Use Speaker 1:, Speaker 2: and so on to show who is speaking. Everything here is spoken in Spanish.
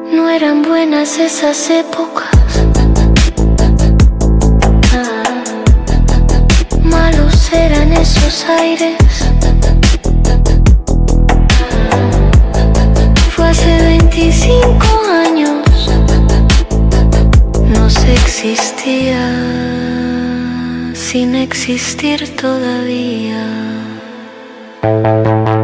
Speaker 1: No eran buenas esas épocas. Malos eran esos aires. Fue hace 25 años. No se existía sin existir todavía.